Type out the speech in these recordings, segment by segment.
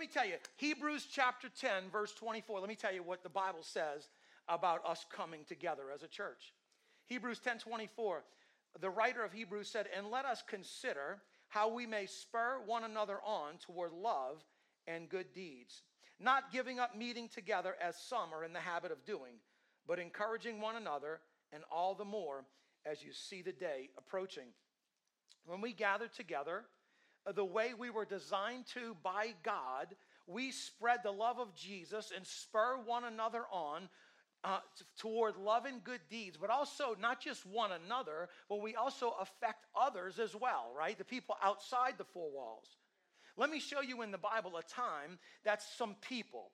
me tell you, Hebrews chapter 10, verse 24. Let me tell you what the Bible says about us coming together as a church. Hebrews 10:24. The writer of Hebrews said, "And let us consider how we may spur one another on toward love and good deeds, not giving up meeting together as some are in the habit of doing, but encouraging one another, and all the more as you see the day approaching." When we gather together, the way we were designed to by God, we spread the love of Jesus and spur one another on toward love and good deeds, but also not just one another, but we also affect others as well, right? The people outside the four walls. Let me show you in the Bible a time that some people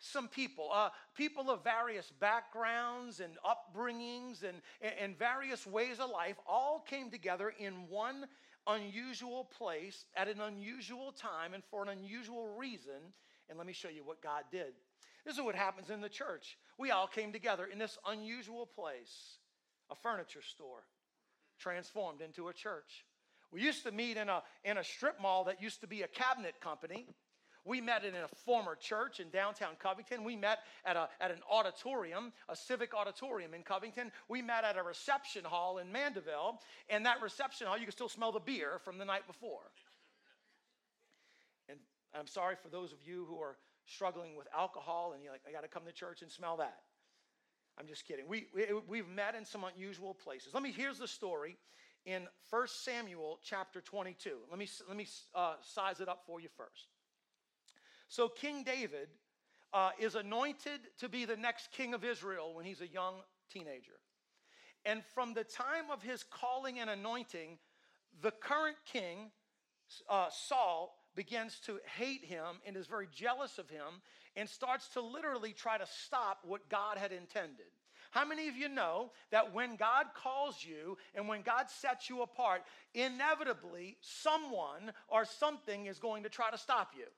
of various backgrounds and upbringings and various ways of life all came together in one unusual place at an unusual time and for an unusual reason. And let me show you what God did. This is what happens in the church. We all came together in this unusual place, a furniture store transformed into a church. We used to meet in a strip mall that used to be a cabinet company. We met in a former church in downtown Covington. We met at an auditorium, a civic auditorium in Covington. We met at a reception hall in Mandeville. And that reception hall, you can still smell the beer from the night before. And I'm sorry for those of you who are struggling with alcohol and you're like, I got to come to church and smell that. I'm just kidding. We've met in some unusual places. Here's the story in 1 Samuel chapter 22. Let me size it up for you first. So King David is anointed to be the next king of Israel when he's a young teenager. And from the time of his calling and anointing, the current king, Saul, begins to hate him and is very jealous of him and starts to literally try to stop what God had intended. How many of you know that when God calls you and when God sets you apart, inevitably someone or something is going to try to stop you?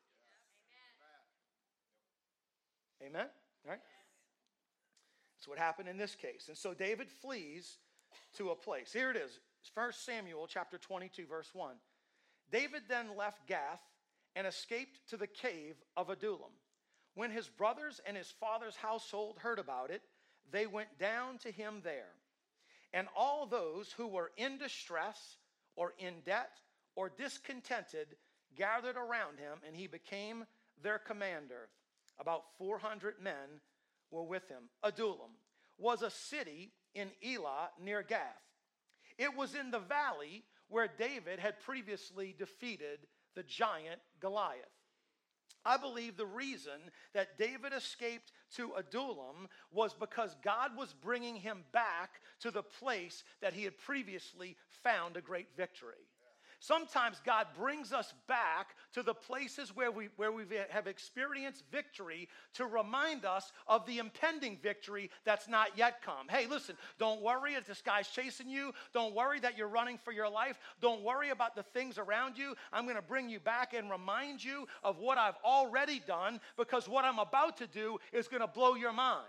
Amen? All right? That's what happened in this case. And so David flees to a place. Here it is, 1 Samuel chapter 22, verse 1. David then left Gath and escaped to the cave of Adullam. When his brothers and his father's household heard about it, they went down to him there. And all those who were in distress or in debt or discontented gathered around him, and he became their commander. About 400 men were with him. Adullam was a city in Elah near Gath. It was in the valley where David had previously defeated the giant Goliath. I believe the reason that David escaped to Adullam was because God was bringing him back to the place that he had previously found a great victory. Sometimes God brings us back to the places where we have experienced victory to remind us of the impending victory that's not yet come. Hey, listen, don't worry if this guy's chasing you. Don't worry that you're running for your life. Don't worry about the things around you. I'm going to bring you back and remind you of what I've already done, because what I'm about to do is going to blow your mind.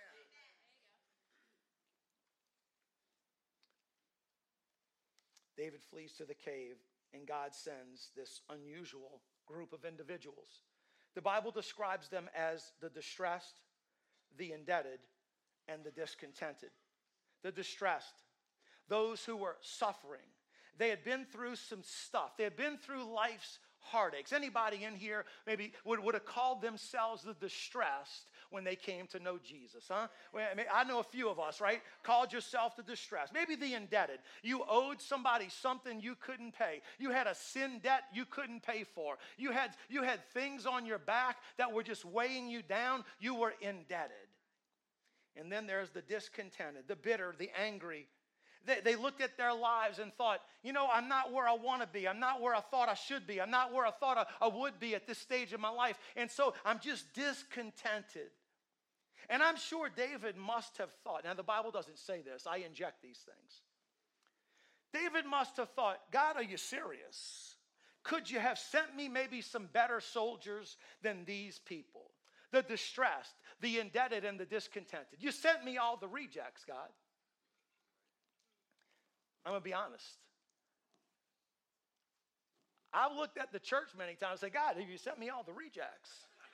David flees to the cave, and God sends this unusual group of individuals. The Bible describes them as the distressed, the indebted, and the discontented. The distressed, those who were suffering. They had been through some stuff. They had been through life's heartaches. Anybody in here maybe would have called themselves the distressed when they came to know Jesus, huh? I know a few of us, right? Called yourself the distressed. Maybe the indebted. You owed somebody something you couldn't pay. You had a sin debt you couldn't pay for. You had things on your back that were just weighing you down. You were indebted. And then there's the discontented, the bitter, the angry. They looked at their lives and thought, I'm not where I want to be. I'm not where I thought I should be. I'm not where I thought I would be at this stage of my life. And so I'm just discontented. And I'm sure David must have thought, now the Bible doesn't say this, I inject these things. David must have thought, God, are you serious? Could you have sent me maybe some better soldiers than these people? The distressed, the indebted, and the discontented. You sent me all the rejects, God. I'm going to be honest. I've looked at the church many times and say, God, have you sent me all the rejects?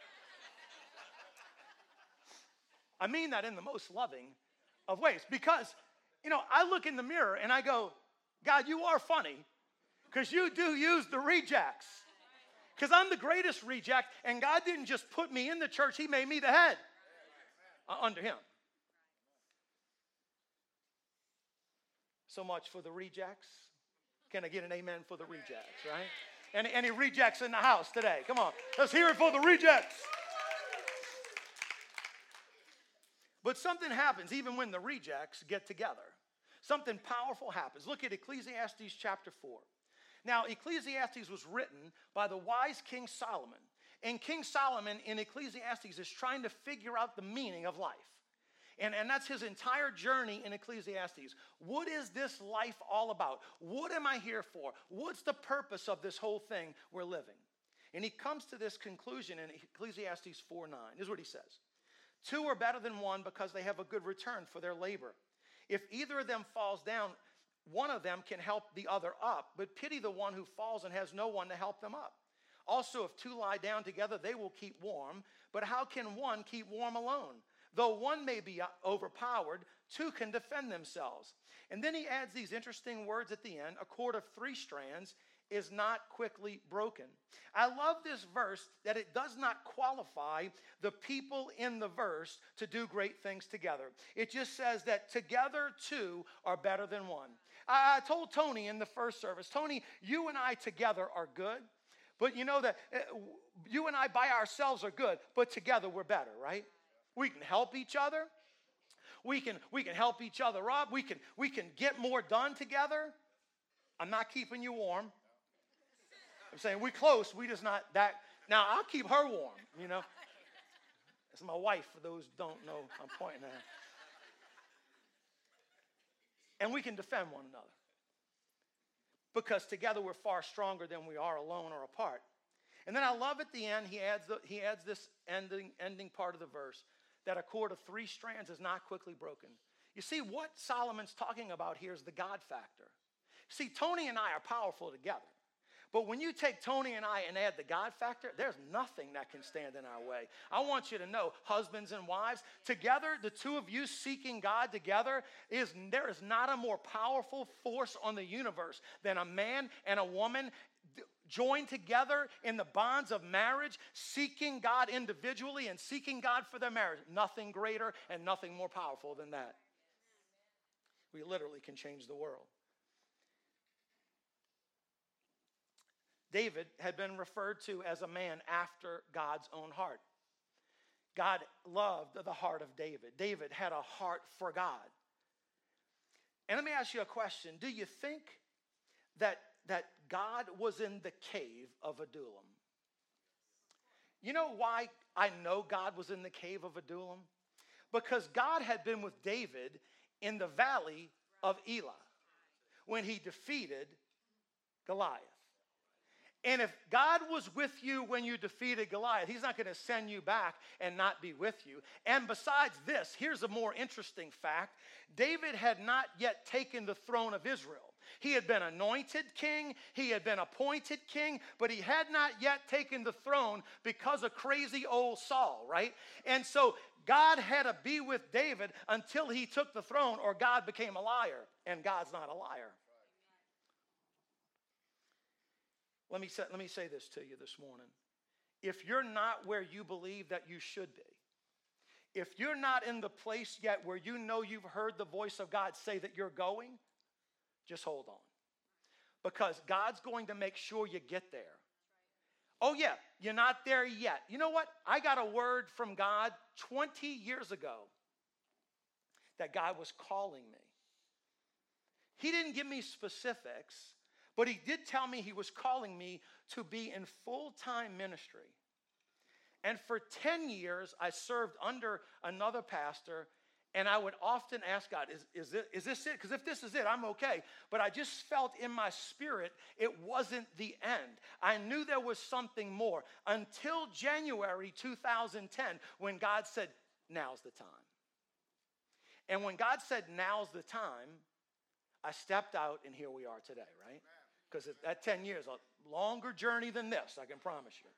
I mean that in the most loving of ways. Because, I look in the mirror and I go, God, you are funny because you do use the rejects. Because I'm the greatest reject, and God didn't just put me in the church, he made me the head under him. So much for the rejects. Can I get an amen for the rejects, right? Any rejects in the house today? Come on, let's hear it for the rejects. But something happens even when the rejects get together. Something powerful happens. Look at Ecclesiastes chapter 4. Now, Ecclesiastes was written by the wise King Solomon. And King Solomon in Ecclesiastes is trying to figure out the meaning of life. And that's his entire journey in Ecclesiastes. What is this life all about? What am I here for? What's the purpose of this whole thing we're living? And he comes to this conclusion in Ecclesiastes 4:9. This is what he says. Two are better than one because they have a good return for their labor. If either of them falls down, one of them can help the other up, but pity the one who falls and has no one to help them up. Also, if two lie down together, they will keep warm, but how can one keep warm alone? Though one may be overpowered, two can defend themselves. And then he adds these interesting words at the end. A cord of 3 strands is not quickly broken. I love this verse that it does not qualify the people in the verse to do great things together. It just says that together two are better than one. I told Tony in the first service, Tony, you and I together are good, but you know that you and I by ourselves are good, but together we're better, right? We can help each other. We can help each other up. We can get more done together. I'm not keeping you warm. I'm saying we're close. We just not that. Now, I'll keep her warm, That's my wife, for those who don't know I'm pointing at. And we can defend one another. Because together we're far stronger than we are alone or apart. And then I love at the end, he adds this ending part of the verse, that a cord of 3 strands is not quickly broken. You see, what Solomon's talking about here is the God factor. See, Tony and I are powerful together. But when you take Tony and I and add the God factor, there's nothing that can stand in our way. I want you to know, husbands and wives, together, the two of you seeking God together, there is not a more powerful force on the universe than a man and a woman joined together in the bonds of marriage, seeking God individually and seeking God for their marriage. Nothing greater and nothing more powerful than that. We literally can change the world. David had been referred to as a man after God's own heart. God loved the heart of David. David had a heart for God. And let me ask you a question. Do you think that God was in the cave of Adullam? You know why I know God was in the cave of Adullam? Because God had been with David in the valley of Elah when he defeated Goliath. And if God was with you when you defeated Goliath, he's not going to send you back and not be with you. And besides this, here's a more interesting fact. David had not yet taken the throne of Israel. He had been anointed king, he had been appointed king, but he had not yet taken the throne because of crazy old Saul, right? And so God had to be with David until he took the throne, or God became a liar, and God's not a liar. Let me say this to you this morning. If you're not where you believe that you should be, if you're not in the place yet where you know you've heard the voice of God say that you're going, just hold on. Because God's going to make sure you get there. Oh yeah, you're not there yet. You know what? I got a word from God 20 years ago that God was calling me. He didn't give me specifics, but he did tell me he was calling me to be in full-time ministry. And for 10 years, I served under another pastor, and I would often ask God, is this it? Because if this is it, I'm okay. But I just felt in my spirit it wasn't the end. I knew there was something more until January 2010 when God said, now's the time. And when God said, now's the time, I stepped out, and here we are today, right? Because that 10 years, a longer journey than this, I can promise you.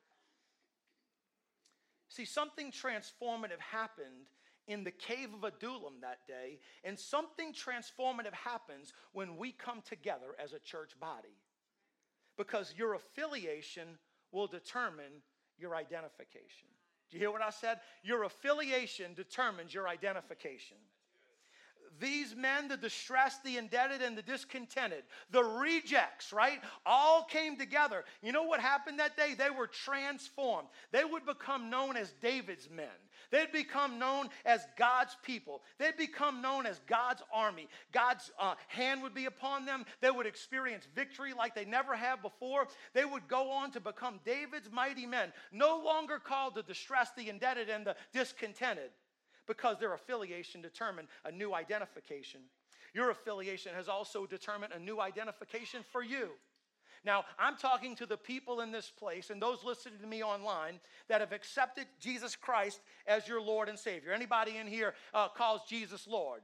See, something transformative happened in the cave of Adullam that day, and something transformative happens when we come together as a church body. Because your affiliation will determine your identification. Do you hear what I said? Your affiliation determines your identification. These men, the distressed, the indebted, and the discontented, the rejects, right, all came together. You know what happened that day? They were transformed. They would become known as David's men. They'd become known as God's people. They'd become known as God's army. God's hand would be upon them. They would experience victory like they never have before. They would go on to become David's mighty men, no longer called the distressed, the indebted, and the discontented, because their affiliation determined a new identification. Your affiliation has also determined a new identification for you. Now, I'm talking to the people in this place and those listening to me online that have accepted Jesus Christ as your Lord and Savior. Anybody in here calls Jesus Lord?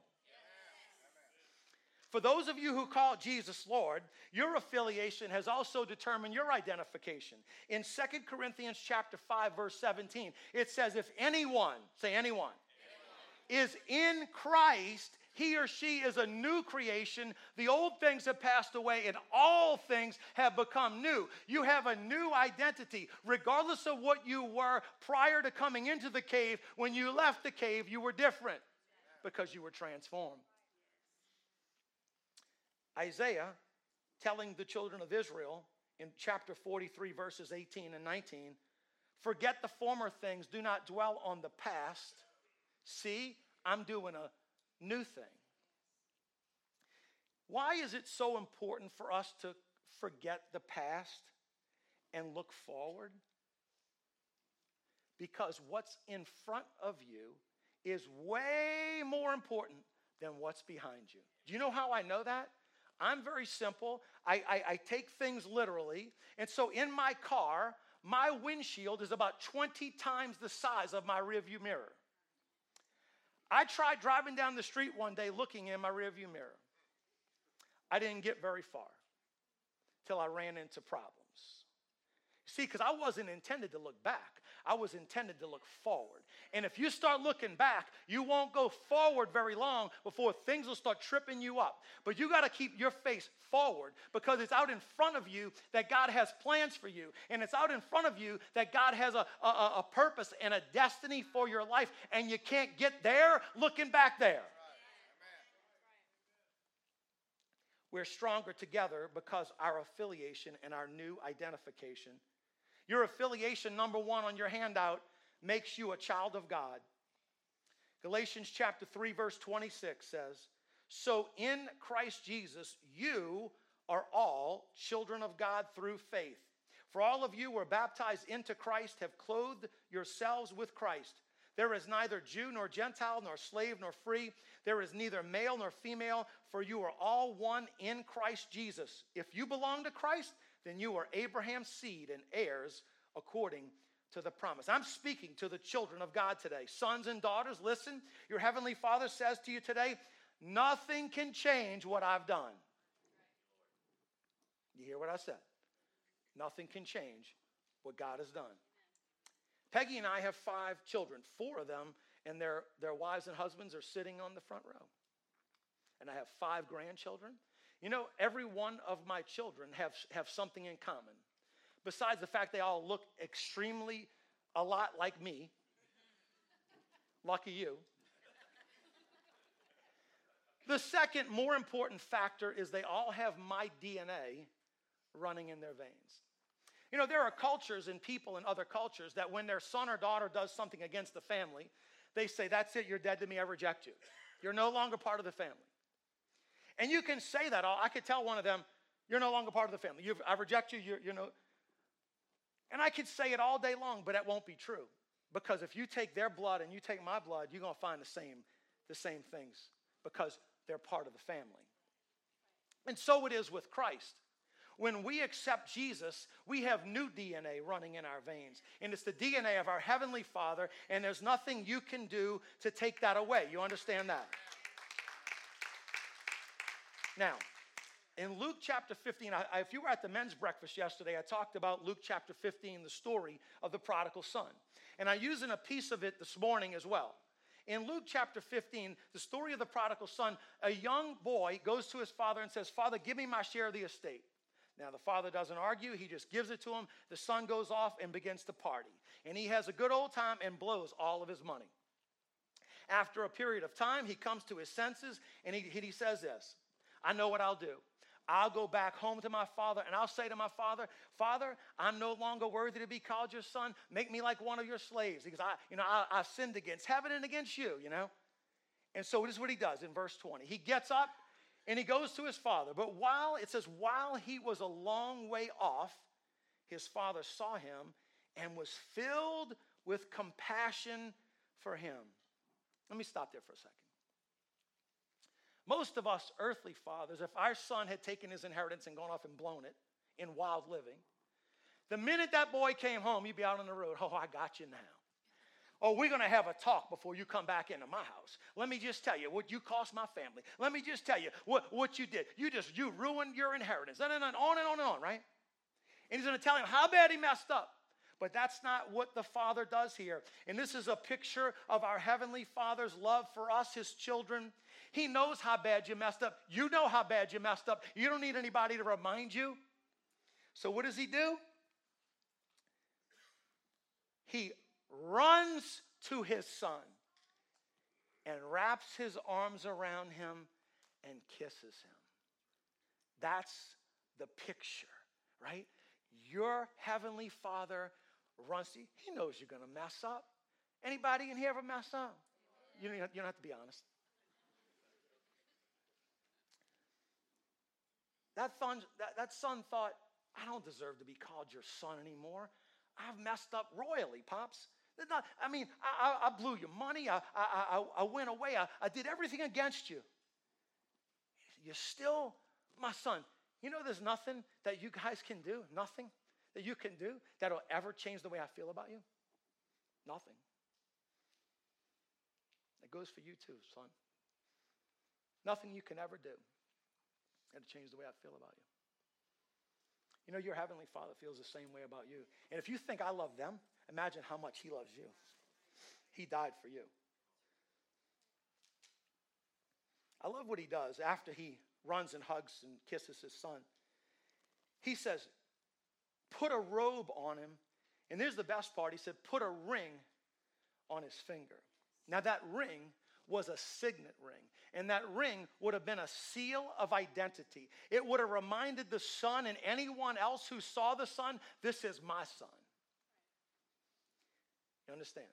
For those of you who call Jesus Lord, your affiliation has also determined your identification. In 2 Corinthians chapter 5, verse 17, it says, if anyone, say anyone, is in Christ, he or she is a new creation. The old things have passed away and all things have become new. You have a new identity. Regardless of what you were prior to coming into the cave, when you left the cave, you were different because you were transformed. Isaiah, telling the children of Israel in chapter 43, verses 18 and 19, forget the former things, do not dwell on the past. See, I'm doing a new thing. Why is it so important for us to forget the past and look forward? Because what's in front of you is way more important than what's behind you. Do you know how I know that? I'm very simple. I take things literally. And so in my car, my windshield is about 20 times the size of my rearview mirror. I tried driving down the street one day looking in my rearview mirror. I didn't get very far till I ran into problems. See, because I wasn't intended to look back. I was intended to look forward. And if you start looking back, you won't go forward very long before things will start tripping you up. But you got to keep your face forward, because it's out in front of you that God has plans for you. And it's out in front of you that God has a purpose and a destiny for your life. And you can't get there looking back there. We're stronger together because our affiliation and our new identification. Your affiliation, number one on your handout, makes you a child of God. Galatians chapter 3, verse 26 says, so in Christ Jesus, you are all children of God through faith. For all of you who are baptized into Christ have clothed yourselves with Christ. There is neither Jew nor Gentile, nor slave nor free. There is neither male nor female, for you are all one in Christ Jesus. If you belong to Christ, then you are Abraham's seed and heirs according to the promise. I'm speaking to the children of God today. Sons and daughters, listen. Your heavenly Father says to you today, nothing can change what I've done. You hear what I said? Nothing can change what God has done. Peggy and I have 5 children. 4 of them and their wives and husbands are sitting on the front row. And I have 5 grandchildren. You know, every one of my children have something in common. Besides the fact they all look extremely a lot like me. Lucky you. The second, more important factor is they all have my DNA running in their veins. You know, there are cultures and people in other cultures that when their son or daughter does something against the family, they say, that's it, you're dead to me, I reject you. You're no longer part of the family. And you can say that. I could tell one of them, you're no longer part of the family. I reject you, you're no. And I could say it all day long, but it won't be true. Because if you take their blood and you take my blood, you're going to find the same things, because they're part of the family. And so it is with Christ. When we accept Jesus, we have new DNA running in our veins. And it's the DNA of our Heavenly Father, and there's nothing you can do to take that away. You understand that? Now, In Luke chapter 15, if you were at the men's breakfast yesterday, I talked about Luke chapter 15, the story of the prodigal son. And I'm using a piece of it this morning as well. In Luke chapter 15, the story of the prodigal son, a young boy goes to his father and says, "Father, give me my share of the estate." Now, the father doesn't argue. He just gives it to him. The son goes off and begins to party. And he has a good old time and blows all of his money. After a period of time, he comes to his senses, and he says this, "I know what I'll do. I'll go back home to my father, and I'll say to my father, 'Father, I'm no longer worthy to be called your son. Make me like one of your slaves, because I've sinned against heaven and against you,' And so this is what he does in verse 20. He gets up, and he goes to his father. But while he was a long way off, his father saw him and was filled with compassion for him." Let me stop there for a second. Most of us earthly fathers, if our son had taken his inheritance and gone off and blown it in wild living, the minute that boy came home, you'd be out on the road. "Oh, I got you now. Oh, we're going to have a talk before you come back into my house. Let me just tell you what you cost my family. Let me just tell you what you did. You ruined your inheritance." And on and on, right? And he's going to tell him how bad he messed up. But that's not what the Father does here. And this is a picture of our Heavenly Father's love for us, His children. He knows how bad you messed up. You know how bad you messed up. You don't need anybody to remind you. So what does He do? He runs to His Son and wraps His arms around Him and kisses Him. That's the picture, right? Your Heavenly Father runs to you. He knows you're going to mess up. Anybody in here ever mess up? You don't have to be honest. That son thought, "I don't deserve to be called your son anymore. I've messed up royally, Pops. I blew your money. I went away. I did everything against you. You're still my son." You know, there's nothing that you guys can do, nothing that you can do that'll ever change the way I feel about you. Nothing. That goes for you too, son. Nothing you can ever do that'll change the way I feel about you. You know, your Heavenly Father feels the same way about you. And if you think I love them, imagine how much He loves you. He died for you. I love what He does after He runs and hugs and kisses His son. He says, "Put a robe on him." And there's the best part. He said, "Put a ring on his finger." Now that ring was a signet ring. And that ring would have been a seal of identity. It would have reminded the son and anyone else who saw the son, "This is my son." You understand?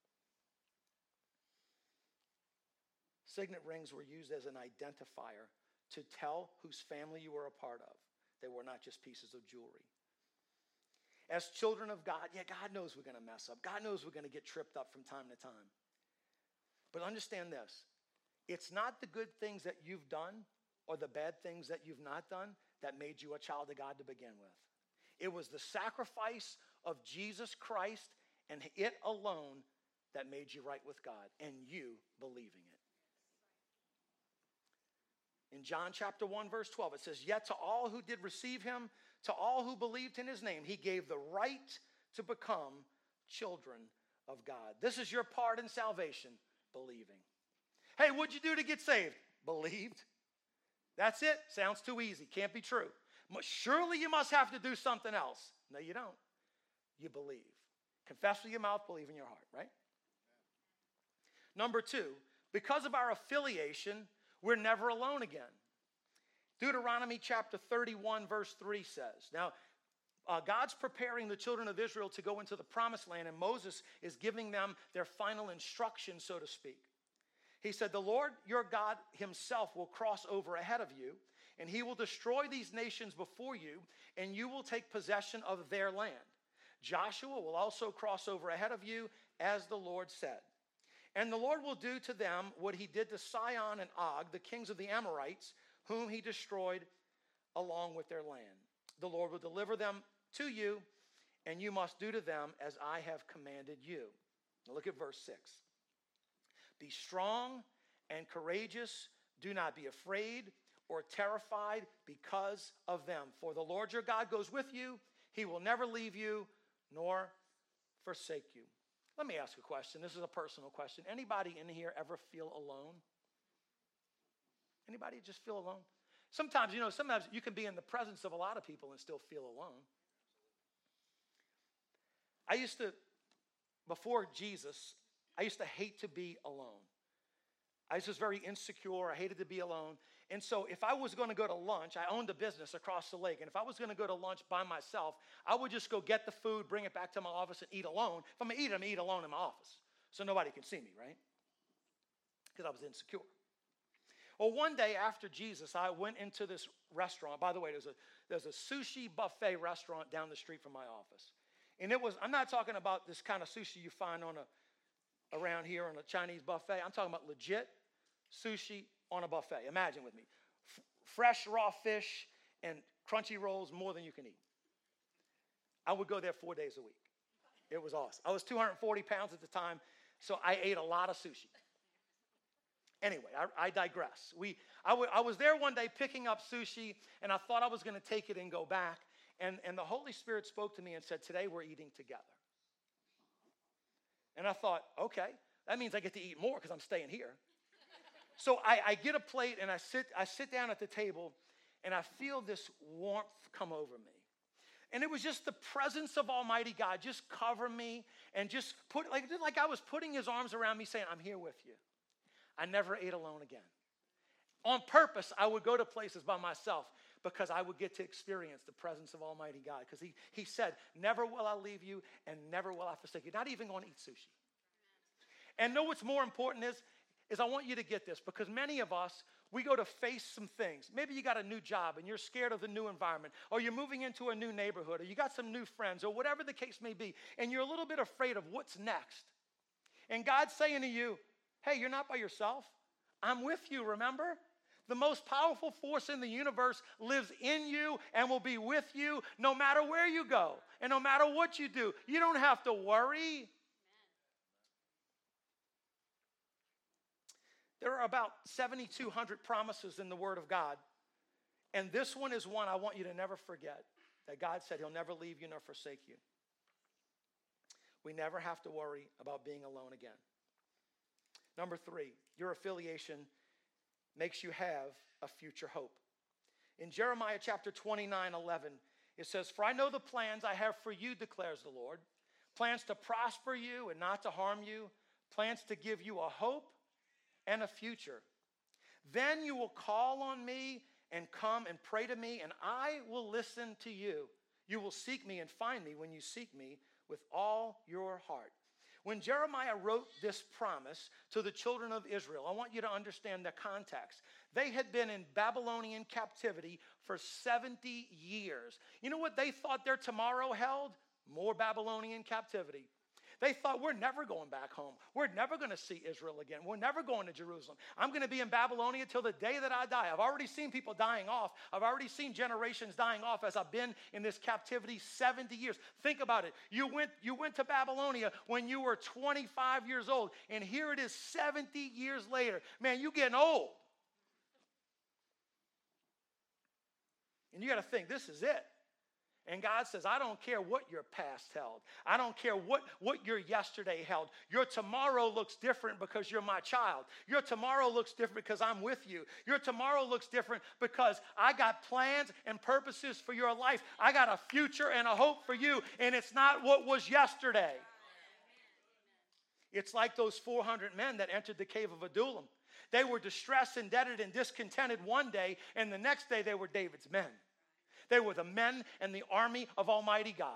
Signet rings were used as an identifier to tell whose family you were a part of. They were not just pieces of jewelry. As children of God, God knows we're going to mess up. God knows we're going to get tripped up from time to time. But understand this. It's not the good things that you've done or the bad things that you've not done that made you a child of God to begin with. It was the sacrifice of Jesus Christ and it alone that made you right with God and you believing it. In John chapter 1, verse 12, it says, "Yet to all who did receive Him, to all who believed in His name, He gave the right to become children of God." This is your part in salvation, believing. Hey, what'd you do to get saved? Believed. That's it. Sounds too easy. Can't be true. Surely you must have to do something else. No, you don't. You believe. Confess with your mouth, believe in your heart, right? Number two, because of our affiliation, we're never alone again. Deuteronomy chapter 31, verse 3 says, now, God's preparing the children of Israel to go into the promised land, and Moses is giving them their final instruction, so to speak. He said, "The Lord your God Himself will cross over ahead of you, and He will destroy these nations before you, and you will take possession of their land. Joshua will also cross over ahead of you, as the Lord said. And the Lord will do to them what He did to Sihon and Og, the kings of the Amorites, whom He destroyed along with their land. The Lord will deliver them to you, and you must do to them as I have commanded you." Now look at verse 6. "Be strong and courageous. Do not be afraid or terrified because of them. For the Lord your God goes with you. He will never leave you nor forsake you. Let me ask a question. This is a personal question. Anybody in here ever feel alone? Anybody just feel alone? Sometimes you can be in the presence of a lot of people and still feel alone. Before Jesus, I used to hate to be alone. I was just very insecure. I hated to be alone. And so if I was going to go to lunch, I owned a business across the lake. And if I was going to go to lunch by myself, I would just go get the food, bring it back to my office, and eat alone. If I'm going to eat, I'm going to eat alone in my office. So nobody can see me, right? Because I was insecure. Well, one day after Jesus, I went into this restaurant. By the way, there's a sushi buffet restaurant down the street from my office. And I'm not talking about this kind of sushi you find around here on a Chinese buffet. I'm talking about legit sushi on a buffet. Imagine with me. Fresh raw fish and crunchy rolls, more than you can eat. I would go there 4 days a week. It was awesome. I was 240 pounds at the time, so I ate a lot of sushi. Anyway, I digress. I was there one day picking up sushi, and I thought I was going to take it and go back. And the Holy Spirit spoke to me and said, today we're eating together. And I thought, okay, that means I get to eat more because I'm staying here. So I get a plate and I sit down at the table and I feel this warmth come over me. And it was just the presence of Almighty God just cover me and just like I was putting his arms around me saying, I'm here with you. I never ate alone again. On purpose, I would go to places by myself because I would get to experience the presence of Almighty God. Because he said, never will I leave you and never will I forsake you. Not even going to eat sushi. And know what's more important is I want you to get this, because many of us, we go to face some things. Maybe you got a new job and you're scared of the new environment, or you're moving into a new neighborhood, or you got some new friends, or whatever the case may be, and you're a little bit afraid of what's next. And God's saying to you, hey, you're not by yourself. I'm with you, remember? The most powerful force in the universe lives in you and will be with you no matter where you go and no matter what you do. You don't have to worry. There are about 7,200 promises in the Word of God. And this one is one I want you to never forget, that God said he'll never leave you nor forsake you. We never have to worry about being alone again. Number 3, your affiliation makes you have a future hope. In Jeremiah chapter 29:11, it says, for I know the plans I have for you, declares the Lord, plans to prosper you and not to harm you, plans to give you a hope and a future. Then you will call on me and come and pray to me, and I will listen to you. You will seek me and find me when you seek me with all your heart. When Jeremiah wrote this promise to the children of Israel, I want you to understand the context. They had been in Babylonian captivity for 70 years. You know what they thought their tomorrow held? More Babylonian captivity. They thought, we're never going back home. We're never going to see Israel again. We're never going to Jerusalem. I'm going to be in Babylonia till the day that I die. I've already seen people dying off. I've already seen generations dying off as I've been in this captivity 70 years. Think about it. You went to Babylonia when you were 25 years old, and here it is 70 years later. Man, you're getting old. And you got to think, this is it. And God says, I don't care what your past held. I don't care what your yesterday held. Your tomorrow looks different because you're my child. Your tomorrow looks different because I'm with you. Your tomorrow looks different because I got plans and purposes for your life. I got a future and a hope for you, and it's not what was yesterday. It's like those 400 men that entered the cave of Adullam. They were distressed, indebted, and discontented one day, and the next day they were David's men. They were the men and the army of Almighty God.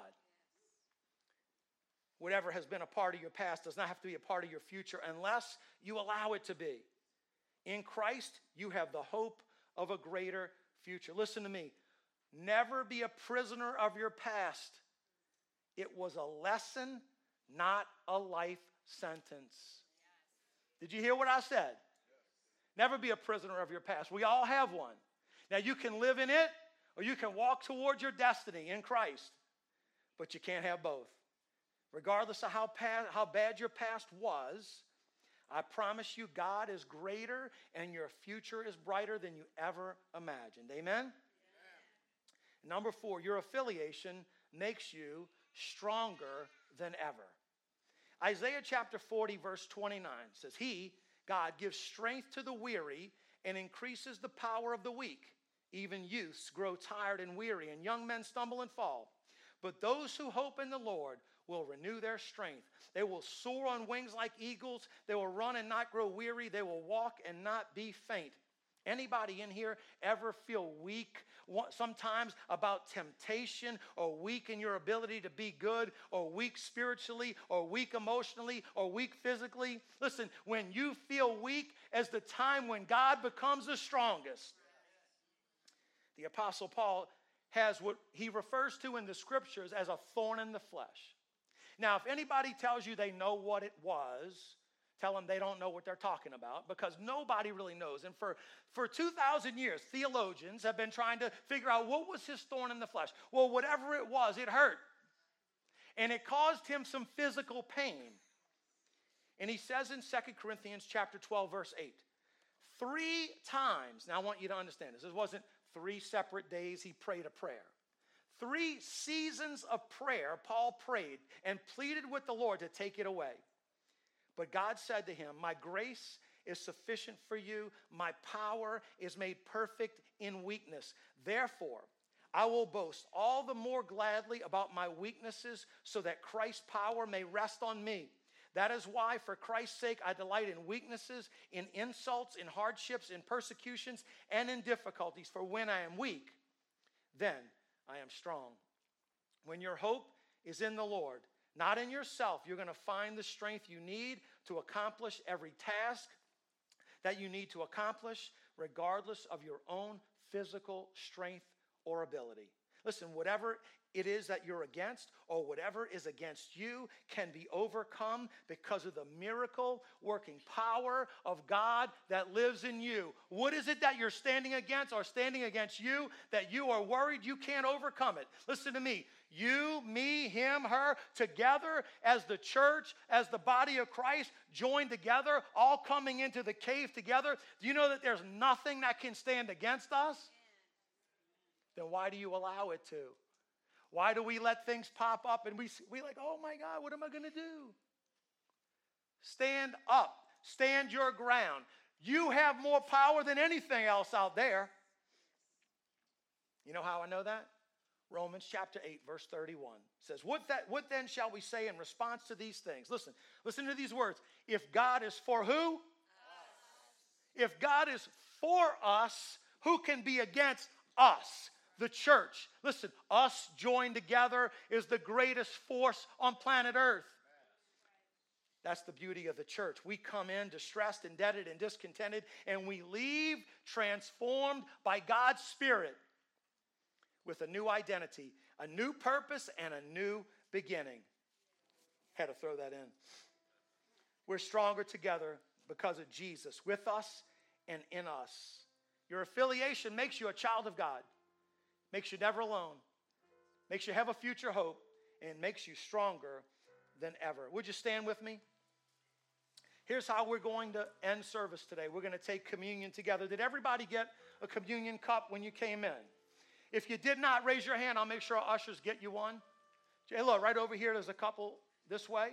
Whatever has been a part of your past does not have to be a part of your future unless you allow it to be. In Christ, you have the hope of a greater future. Listen to me. Never be a prisoner of your past. It was a lesson, not a life sentence. Did you hear what I said? Never be a prisoner of your past. We all have one. Now, you can live in it, or you can walk towards your destiny in Christ, but you can't have both. Regardless of how bad your past was, I promise you, God is greater and your future is brighter than you ever imagined. Amen? Number 4, your affiliation makes you stronger than ever. Isaiah chapter 40, verse 29 says, He, God, gives strength to the weary and increases the power of the weak. Even youths grow tired and weary, and young men stumble and fall. But those who hope in the Lord will renew their strength. They will soar on wings like eagles. They will run and not grow weary. They will walk and not be faint. Anybody in here ever feel weak sometimes about temptation, or weak in your ability to be good, or weak spiritually, or weak emotionally, or weak physically? Listen, when you feel weak is the time when God becomes the strongest. The Apostle Paul has what he refers to in the scriptures as a thorn in the flesh. Now, if anybody tells you they know what it was, tell them they don't know what they're talking about, because nobody really knows. And for 2,000 years, theologians have been trying to figure out what was his thorn in the flesh. Well, whatever it was, it hurt. And it caused him some physical pain. And he says in 2 Corinthians chapter 12, verse 8, 3 times, now I want you to understand this. This wasn't 3 separate days he prayed a prayer. 3 seasons of prayer, Paul prayed and pleaded with the Lord to take it away. But God said to him, my grace is sufficient for you. My power is made perfect in weakness. Therefore, I will boast all the more gladly about my weaknesses, so that Christ's power may rest on me. That is why, for Christ's sake, I delight in weaknesses, in insults, in hardships, in persecutions, and in difficulties. For when I am weak, then I am strong. When your hope is in the Lord, not in yourself, you're going to find the strength you need to accomplish every task that you need to accomplish, regardless of your own physical strength or ability. Listen, whatever it is that you're against, or whatever is against you, can be overcome because of the miracle working power of God that lives in you. What is it that you're standing against, or standing against you, that you are worried you can't overcome it? Listen to me. You, me, him, her, together as the church, as the body of Christ, joined together, all coming into the cave together. Do you know that there's nothing that can stand against us? Then why do you allow it to? Why do we let things pop up and we like, oh my God, what am I going to do? Stand up. Stand your ground. You have more power than anything else out there. You know how I know that? Romans chapter 8, verse 31 says, what then shall we say in response to these things? Listen to these words. If God is for who? Us. If God is for us, who can be against us? The church. Listen, us joined together is the greatest force on planet Earth. That's the beauty of the church. We come in distressed, indebted, and discontented, and we leave transformed by God's Spirit with a new identity, a new purpose, and a new beginning. Had to throw that in. We're stronger together because of Jesus with us and in us. Your affiliation makes you a child of God. Makes you never alone, makes you have a future hope, and makes you stronger than ever. Would you stand with me? Here's how we're going to end service today. We're going to take communion together. Did everybody get a communion cup when you came in? If you did not, raise your hand. I'll make sure our ushers get you one. Hey, look, right over here, there's a couple this way.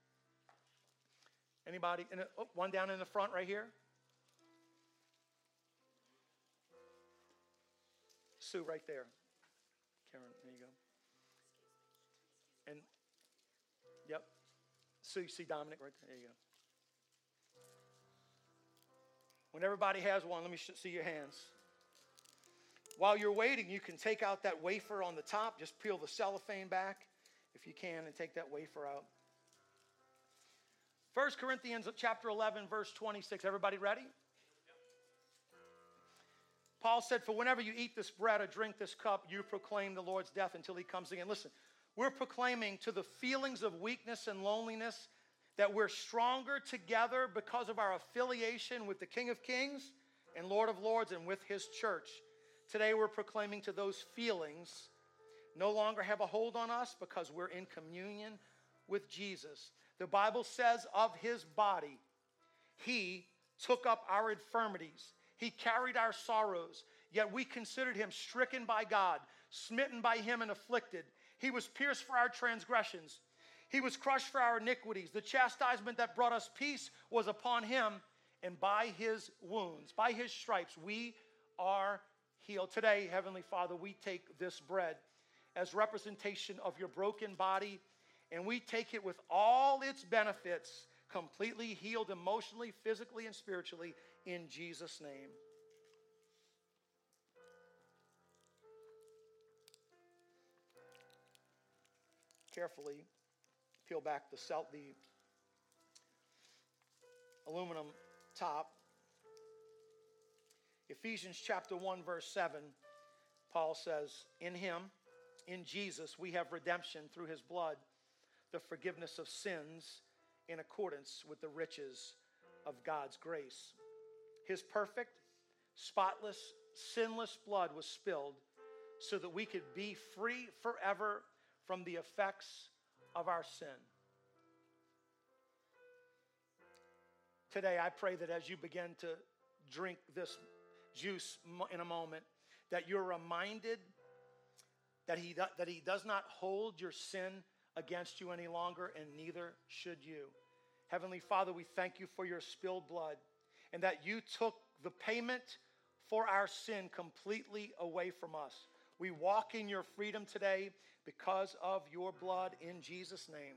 Anybody? One down in the front right here. Sue, right there. Karen, there you go. And, yep. Sue, you see Dominic right there? There you go. When everybody has one, let me see your hands. While you're waiting, you can take out that wafer on the top. Just peel the cellophane back, if you can, and take that wafer out. 1 Corinthians chapter 11, verse 26. Everybody ready? Paul said, for whenever you eat this bread or drink this cup, you proclaim the Lord's death until he comes again. Listen, we're proclaiming to the feelings of weakness and loneliness that we're stronger together because of our affiliation with the King of Kings and Lord of Lords and with his church. Today we're proclaiming to those feelings no longer have a hold on us because we're in communion with Jesus. The Bible says of his body, He took up our infirmities. He carried our sorrows. Yet we considered him stricken by God, smitten by him and afflicted. He was pierced for our transgressions. He was crushed for our iniquities. The chastisement that brought us peace was upon him, and by his wounds, by his stripes, we are healed. Today, Heavenly Father, we take this bread as representation of your broken body, and we take it with all its benefits, completely healed emotionally, physically, and spiritually, in Jesus' name. Carefully peel back the aluminum top. Ephesians chapter 1, verse 7, Paul says, in him, in Jesus, we have redemption through his blood, the forgiveness of sins in accordance with the riches of God's grace. His perfect, spotless, sinless blood was spilled so that we could be free forever from the effects of our sin. Today, I pray that as you begin to drink this juice in a moment, that you're reminded that he does not hold your sin against you any longer, and neither should you. Heavenly Father, we thank you for your spilled blood, and that you took the payment for our sin completely away from us. We walk in your freedom today because of your blood, in Jesus' name.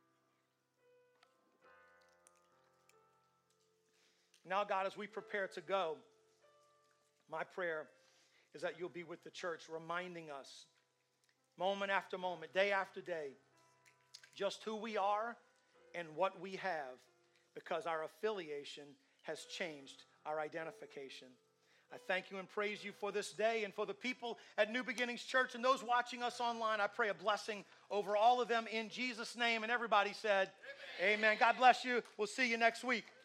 Now, God, as we prepare to go, my prayer is that you'll be with the church, reminding us moment after moment, day after day, just who we are and what we have, because our affiliation has changed our identification. I thank you and praise you for this day and for the people at New Beginnings Church and those watching us online. I pray a blessing over all of them in Jesus' name. And everybody said, amen. God bless you. We'll see you next week.